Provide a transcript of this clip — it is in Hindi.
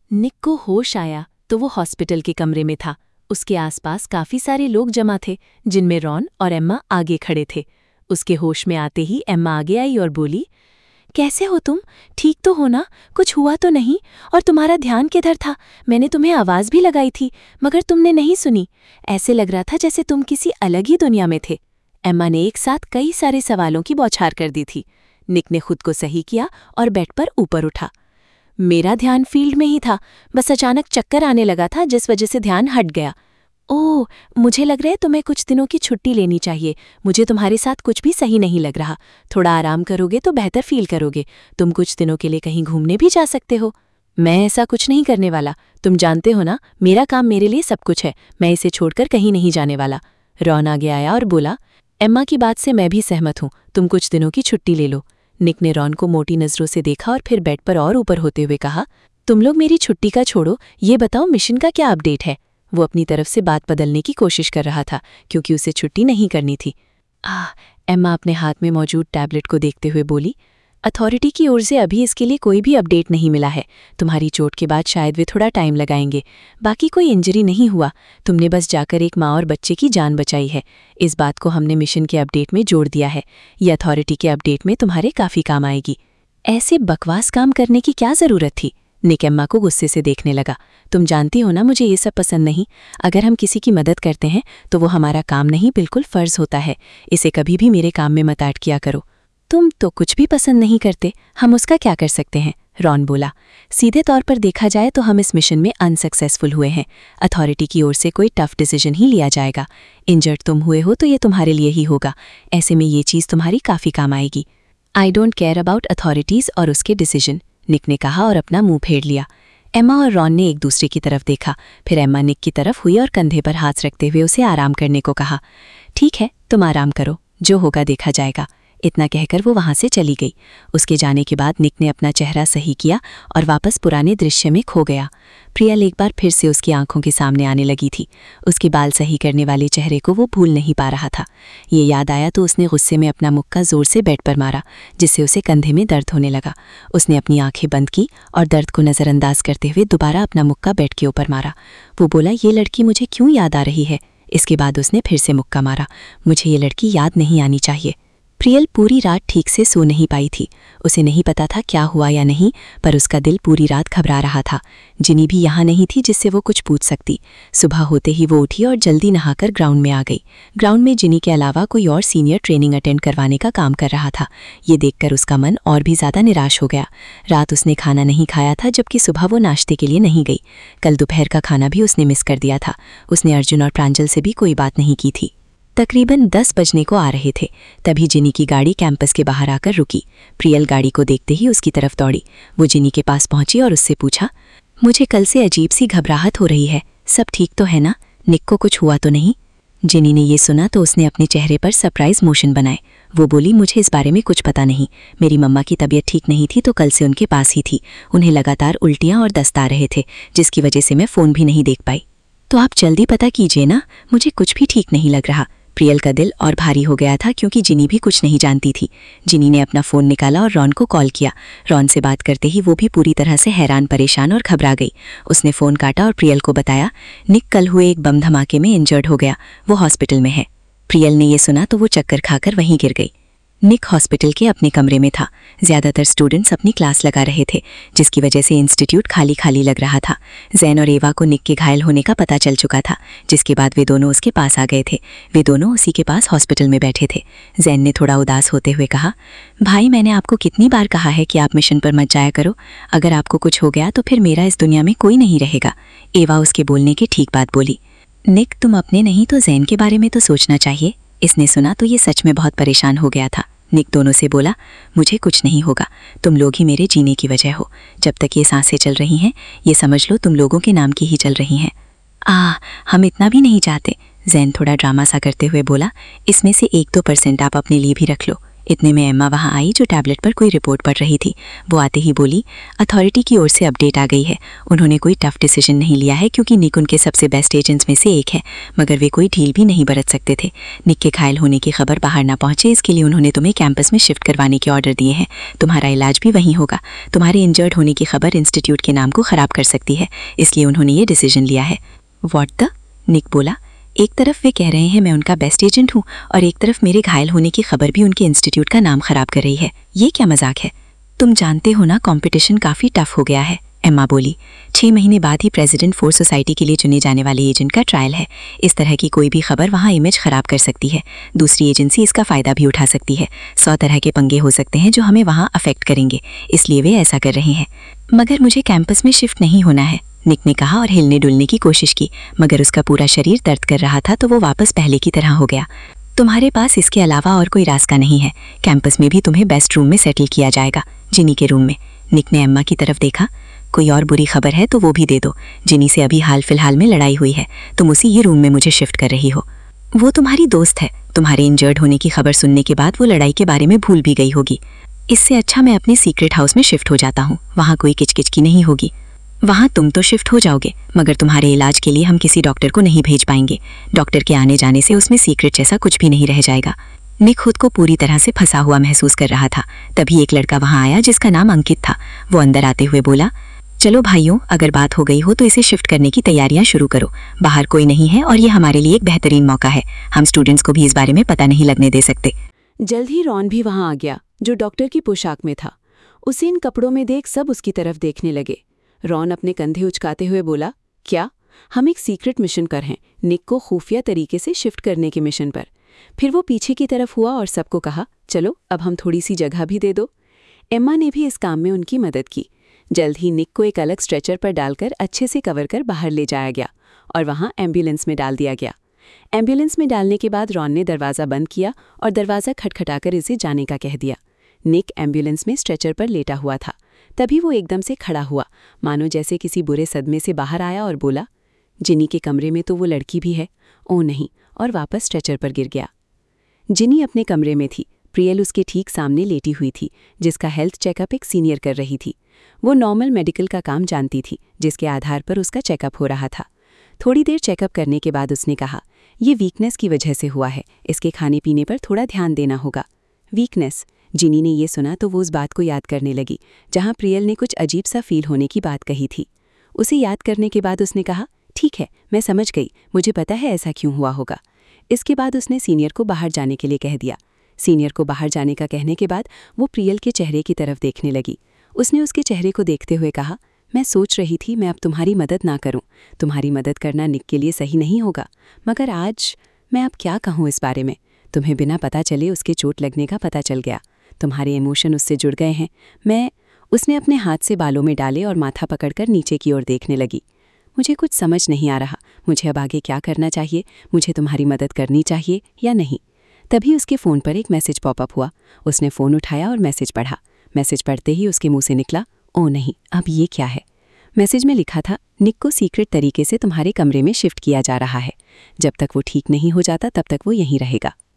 निक को होश आया तो वो हॉस्पिटल के कमरे में था। उसके आसपास काफी सारे लोग जमा थे, जिनमें रॉन और एम्मा आगे खड़े थे। उसके होश में आते ही एम्मा आगे आई और बोली, कैसे हो तुम? ठीक तो हो ना? कुछ हुआ तो नहीं? और तुम्हारा ध्यान किधर था? मैंने तुम्हें आवाज़ भी लगाई थी, मगर तुमने नहीं सुनी। ऐसे लग रहा था जैसे तुम किसी अलग ही दुनिया में थे। एम्मा ने एक साथ कई सारे सवालों की बौछार कर दी थी। निक ने खुद को सही किया और बेड पर ऊपर उठा। मेरा ध्यान फील्ड में ही था, बस अचानक चक्कर आने लगा था जिस वजह से ध्यान हट गया। ओह, मुझे लग रहा है तुम्हें कुछ दिनों की छुट्टी लेनी चाहिए। मुझे तुम्हारे साथ कुछ भी सही नहीं लग रहा। थोड़ा आराम करोगे तो बेहतर फील करोगे। तुम कुछ दिनों के लिए कहीं घूमने भी जा सकते हो। मैं ऐसा कुछ नहीं करने वाला। तुम जानते हो ना, मेरा काम मेरे लिए सब कुछ है। मैं इसे छोड़कर कहीं नहीं जाने वाला। रॉन आगे आया और बोला, एम्मा की बात से मैं भी सहमत हूँ। तुम कुछ दिनों की छुट्टी ले लो। निक ने रॉन को मोटी नज़रों से देखा और फिर बेड पर और ऊपर होते हुए कहा, तुम लोग मेरी छुट्टी का छोड़ो, ये बताओ मिशन का क्या अपडेट है? वो अपनी तरफ से बात बदलने की कोशिश कर रहा था, क्योंकि उसे छुट्टी नहीं करनी थी। एम्मा अपने हाथ में मौजूद टैबलेट को देखते हुए बोली, अथॉरिटी की ओर से अभी इसके लिए कोई भी अपडेट नहीं मिला है। तुम्हारी चोट के बाद शायद वे थोड़ा टाइम लगाएंगे। बाकी कोई इंजरी नहीं हुआ। तुमने बस जाकर एक माँ और बच्चे की जान बचाई है। इस बात को हमने मिशन के अपडेट में जोड़ दिया है। ये अथॉरिटी के अपडेट में तुम्हारे काफ़ी काम आएगी। ऐसे बकवास काम करने की क्या ज़रूरत थी? निक एम्मा को गुस्से से देखने लगा। तुम जानती हो ना, मुझे ये सब पसंद नहीं। अगर हम किसी की मदद करते हैं तो वो हमारा काम नहीं, बिल्कुल फ़र्ज़ होता है। इसे कभी भी मेरे काम में मत ऐड किया करो। तुम तो कुछ भी पसंद नहीं करते, हम उसका क्या कर सकते हैं? रॉन बोला, सीधे तौर पर देखा जाए तो हम इस मिशन में अनसक्सेसफुल हुए हैं। अथॉरिटी की ओर से कोई टफ डिसीजन ही लिया जाएगा। इंजर्ड तुम हुए हो तो ये तुम्हारे लिए ही होगा। ऐसे में ये चीज़ तुम्हारी काफ़ी काम आएगी। I don't care about authorities और उसके डिसीजन, निक ने कहा और अपना मुंह फेर लिया। एम्मा और रॉन ने एक दूसरे की तरफ देखा। फिर एम्मा निक की तरफ हुई और कंधे पर हाथ रखते हुए उसे आराम करने को कहा। ठीक है, तुम आराम करो, जो होगा देखा जाएगा। इतना कहकर वो वहां से चली गई। उसके जाने के बाद निक ने अपना चेहरा सही किया और वापस पुराने दृश्य में खो गया। प्रियल एक बार फिर से उसकी आंखों के सामने आने लगी थी। उसके बाल सही करने वाले चेहरे को वो भूल नहीं पा रहा था। ये याद आया तो उसने गुस्से में अपना मुक्का जोर से बेड पर मारा, जिससे उसे कंधे में दर्द होने लगा। उसने अपनी आंखें बंद की और दर्द को नज़रअंदाज करते हुए दोबारा अपना मुक्का बेड के ऊपर मारा। वो बोला, ये लड़की मुझे क्यों याद आ रही है? इसके बाद उसने फिर से मुक्का मारा। मुझे ये लड़की याद नहीं आनी चाहिए। प्रियल पूरी रात ठीक से सो नहीं पाई थी। उसे नहीं पता था क्या हुआ या नहीं, पर उसका दिल पूरी रात घबरा रहा था। जिनी भी यहाँ नहीं थी जिससे वो कुछ पूछ सकती। सुबह होते ही वो उठी और जल्दी नहाकर ग्राउंड में आ गई। ग्राउंड में जिनी के अलावा कोई और सीनियर ट्रेनिंग अटेंड करवाने का काम कर रहा था। ये देखकर उसका मन और भी ज़्यादा निराश हो गया। रात उसने खाना नहीं खाया था, जबकि सुबह वो नाश्ते के लिए नहीं गई। कल दोपहर का खाना भी उसने मिस कर दिया था। उसने अर्जुन और प्रांजल से भी कोई बात नहीं की थी। तकरीबन 10 बजने को आ रहे थे, तभी जिनी की गाड़ी कैंपस के बाहर आकर रुकी। प्रियल गाड़ी को देखते ही उसकी तरफ दौड़ी। वो जिनी के पास पहुंची और उससे पूछा, मुझे कल से अजीब सी घबराहट हो रही है, सब ठीक तो है ना? निक को कुछ हुआ तो नहीं? जिनी ने ये सुना तो उसने अपने चेहरे पर सरप्राइज मोशन बनाए। वो बोली, मुझे इस बारे में कुछ पता नहीं। मेरी मम्मा की तबीयत ठीक नहीं थी तो कल से उनके पास ही थी। उन्हें लगातार उल्टियाँ और दस्त आ रहे थे, जिसकी वजह से मैं फ़ोन भी नहीं देख पाई। तो आप जल्दी पता कीजिए ना, मुझे कुछ भी ठीक नहीं लग रहा। प्रियल का दिल और भारी हो गया था, क्योंकि जिनी भी कुछ नहीं जानती थी। जिनी ने अपना फ़ोन निकाला और रॉन को कॉल किया। रॉन से बात करते ही वो भी पूरी तरह से हैरान, परेशान और घबरा गई। उसने फ़ोन काटा और प्रियल को बताया, निक कल हुए एक बम धमाके में इंजर्ड हो गया, वो हॉस्पिटल में है। प्रियल ने ये सुना तो वो चक्कर खाकर वहीं गिर गई। निक हॉस्पिटल के अपने कमरे में था। ज़्यादातर स्टूडेंट्स अपनी क्लास लगा रहे थे, जिसकी वजह से इंस्टीट्यूट खाली खाली लग रहा था। जैन और एवा को निक के घायल होने का पता चल चुका था, जिसके बाद वे दोनों उसके पास आ गए थे। वे दोनों उसी के पास हॉस्पिटल में बैठे थे। जैन ने थोड़ा उदास होते हुए कहा, भाई मैंने आपको कितनी बार कहा है कि आप मिशन पर मत जाया करो। अगर आपको कुछ हो गया तो फिर मेरा इस दुनिया में कोई नहीं रहेगा। एवा उसके बोलने की ठीक बात बोली। निक, तुम अपने नहीं तो जैन के बारे में तो सोचना चाहिए। इसने सुना तो ये सच में बहुत परेशान हो गया था। निक दोनों से बोला, मुझे कुछ नहीं होगा, तुम लोग ही मेरे जीने की वजह हो। जब तक ये सांसें चल रही हैं, ये समझ लो तुम लोगों के नाम की ही चल रही हैं। हम इतना भी नहीं चाहते। जैन थोड़ा ड्रामा सा करते हुए बोला, इसमें से 1-2% आप अपने लिए भी रख लो। इतने में एम्मा वहाँ आई जो टैबलेट पर कोई रिपोर्ट पढ़ रही थी। वो आते ही बोली, अथॉरिटी की ओर से अपडेट आ गई है। उन्होंने कोई टफ डिसीजन नहीं लिया है क्योंकि निक उनके सबसे बेस्ट एजेंट्स में से एक है, मगर वे कोई ढील भी नहीं बरत सकते थे। निक के घायल होने की खबर बाहर ना पहुंचे, इसके लिए उन्होंने तुम्हें कैंपस में शिफ्ट करवाने के ऑर्डर दिए हैं। तुम्हारा इलाज भी वहीं होगा। तुम्हारे इंजर्ड होने की खबर इंस्टीट्यूट के नाम को ख़राब कर सकती है, इसलिए उन्होंने ये डिसीजन लिया है। What the? निक बोला, एक तरफ वे कह रहे हैं मैं उनका बेस्ट एजेंट हूँ और एक तरफ मेरे घायल होने की खबर भी उनके इंस्टीट्यूट का नाम खराब कर रही है। ये क्या मजाक है? तुम जानते हो ना, कंपटीशन काफ़ी टफ हो गया है, एम्मा बोली। 6 महीने बाद ही प्रेसिडेंट फोर्स सोसाइटी के लिए चुने जाने वाले एजेंट का ट्रायल है। इस तरह की कोई भी खबर वहाँ इमेज खराब कर सकती है। दूसरी एजेंसी इसका फ़ायदा भी उठा सकती है। 100 तरह के पंगे हो सकते हैं जो हमें वहाँ अफेक्ट करेंगे, इसलिए वे ऐसा कर रहे हैं। मगर मुझे कैंपस में शिफ्ट नहीं होना है, निक ने कहा और हिलने डुलने की कोशिश की, मगर उसका पूरा शरीर दर्द कर रहा था तो वो वापस पहले की तरह हो गया। तुम्हारे पास इसके अलावा और कोई रास्ता नहीं है। कैंपस में भी तुम्हें बेस्ट रूम में सेटल किया जाएगा, जिनी के रूम में। निक ने एम्मा की तरफ देखा। कोई और बुरी खबर है तो वो भी दे दो। जिनी से अभी हाल फिलहाल में लड़ाई हुई है, तुम उसी ही रूम में मुझे शिफ्ट कर रही हो। वो तुम्हारी दोस्त है। तुम्हारे इंजर्ड होने की खबर सुनने के बाद वो लड़ाई के बारे में भूल भी गई होगी। इससे अच्छा मैं अपने सीक्रेट हाउस में शिफ्ट हो जाता हूँ। वहाँ कोई किचकिच की नहीं होगी। वहाँ तुम तो शिफ्ट हो जाओगे, मगर तुम्हारे इलाज के लिए हम किसी डॉक्टर को नहीं भेज पाएंगे। डॉक्टर के आने जाने से उसमें सीक्रेट जैसा कुछ भी नहीं रह जाएगा। निक खुद को पूरी तरह से फंसा हुआ महसूस कर रहा था। तभी एक लड़का वहाँ आया जिसका नाम अंकित था। वो अंदर आते हुए बोला, चलो भाइयों, अगर बात हो गई हो तो इसे शिफ्ट करने की तैयारियां शुरू करो। बाहर कोई नहीं है और ये हमारे लिए एक बेहतरीन मौका है। हम स्टूडेंट्स को भी इस बारे में पता नहीं लगने दे सकते। जल्द ही रॉन भी वहाँ आ गया, जो डॉक्टर की पोशाक में था। उसे इन कपड़ों में देख सब उसकी तरफ देखने लगे। रॉन अपने कंधे उचकाते हुए बोला, क्या? हम एक सीक्रेट मिशन पर हैं, निक को खुफिया तरीके से शिफ्ट करने के मिशन पर। फिर वो पीछे की तरफ हुआ और सबको कहा, चलो अब हम थोड़ी सी जगह भी दे दो। एम्मा ने भी इस काम में उनकी मदद की। जल्द ही निक को एक अलग स्ट्रेचर पर डालकर अच्छे से कवर कर बाहर ले जाया गया और वहाँ एम्बुलेंस में डाल दिया गया। एम्बुलेंस में डालने के बाद रॉन ने दरवाज़ा बंद किया और दरवाज़ा खटखटाकर इसे जाने का कह दिया। निक एम्बुलेंस में स्ट्रेचर पर लेटा हुआ था। तभी वो एकदम से खड़ा हुआ, मानो जैसे किसी बुरे सदमे से बाहर आया और बोला, जिनी के कमरे में तो वो लड़की भी है। ओ नहीं, और वापस स्ट्रेचर पर गिर गया। जिनी अपने कमरे में थी। प्रियल उसके ठीक सामने लेटी हुई थी, जिसका हेल्थ चेकअप एक सीनियर कर रही थी। वो नॉर्मल मेडिकल का काम जानती थी, जिसके आधार पर उसका चेकअप हो रहा था। थोड़ी देर चेकअप करने के बाद उसने कहा, ये वीकनेस की वजह से हुआ है, इसके खाने पीने पर थोड़ा ध्यान देना होगा। वीकनेस? जिनी ने ये सुना तो वो उस बात को याद करने लगी जहाँ प्रियल ने कुछ अजीब सा फील होने की बात कही थी। उसे याद करने के बाद उसने कहा, ठीक है, मैं समझ गई, मुझे पता है ऐसा क्यों हुआ होगा। इसके बाद उसने सीनियर को बाहर जाने के लिए कह दिया। सीनियर को बाहर जाने का कहने के बाद वो प्रियल के चेहरे की तरफ देखने लगी। उसने उसके चेहरे को देखते हुए कहा, मैं सोच रही थी मैं अब तुम्हारी मदद ना करूं। तुम्हारी मदद करना निक के लिए सही नहीं होगा, मगर आज मैं अब क्या कहूँ इस बारे में। तुम्हें बिना पता चले उसके चोट लगने का पता चल गया। तुम्हारे इमोशन उससे जुड़ गए हैं। उसने अपने हाथ से बालों में डाले और माथा पकड़कर नीचे की ओर देखने लगी। मुझे कुछ समझ नहीं आ रहा, मुझे अब आगे क्या करना चाहिए। मुझे तुम्हारी मदद करनी चाहिए या नहीं? तभी उसके फ़ोन पर एक मैसेज पॉपअप हुआ। उसने फ़ोन उठाया और मैसेज पढ़ा। मैसेज पढ़ते ही उसके मुंह से निकला, ओ नहीं, अब ये क्या है? मैसेज में लिखा था, निक को सीक्रेट तरीके से तुम्हारे कमरे में शिफ्ट किया जा रहा है। जब तक वो ठीक नहीं हो जाता तब तक वो यहीं रहेगा।